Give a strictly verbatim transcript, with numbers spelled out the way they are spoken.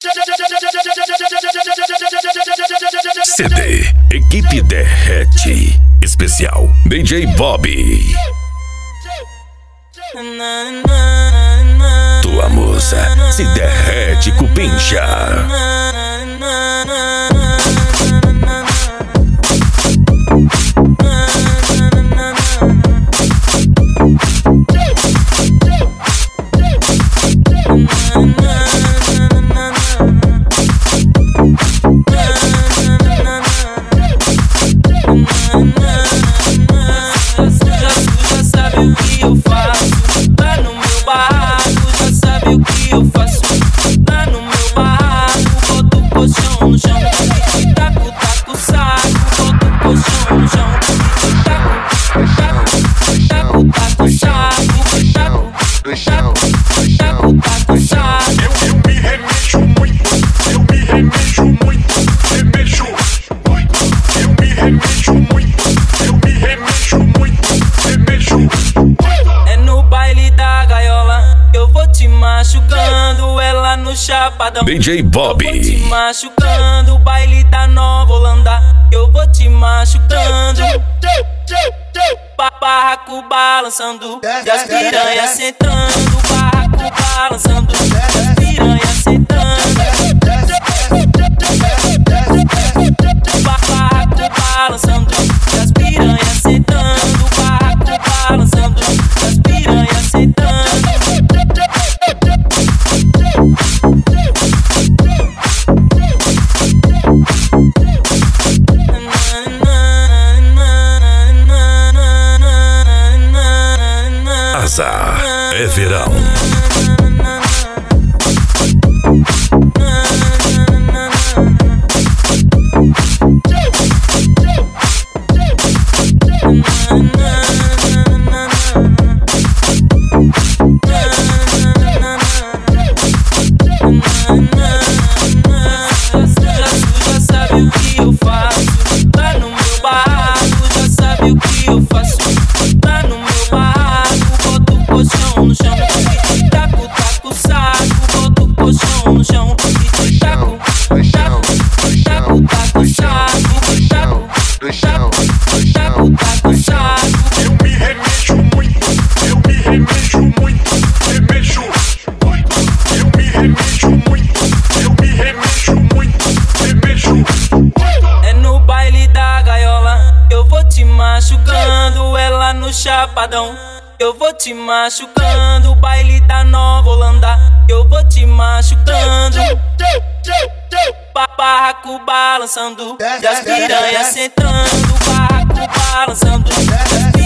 C D Equipe Derrete Especial D J Bobby. Tua musa se derrete com pincha. Chapadão. D J Bobby. Eu vou te machucando, baile da Nova Holanda. Eu vou te machucando. Barraco balançando, e as piranhas sentando. Barraco balançando, e as piranhas sentando. Barraco balançando, e as piranhas sentando. Barraco balançando, e as piranhas sentando. Azar é verão. Já sabe o que eu faço lá no meu barraco. Já sabe o que eu faço lá no meu barraco. Colchão no chão, e taco, taco, saco. Bota o colchão no chão, e taco, taco, taco, taco, saco. Taco, taco, taco, taco, saco. Eu me remexo muito, eu me remexo muito, remexo muito. Eu me remexo muito, eu me remexo muito, remexo muito. É no baile da gaiola, eu vou te machucando. É lá no Chapadão, eu vou te machucando, baile da Nova Holanda. Eu vou te machucando. Barraco balançando, e as piranhas sentando. Barraco balançando,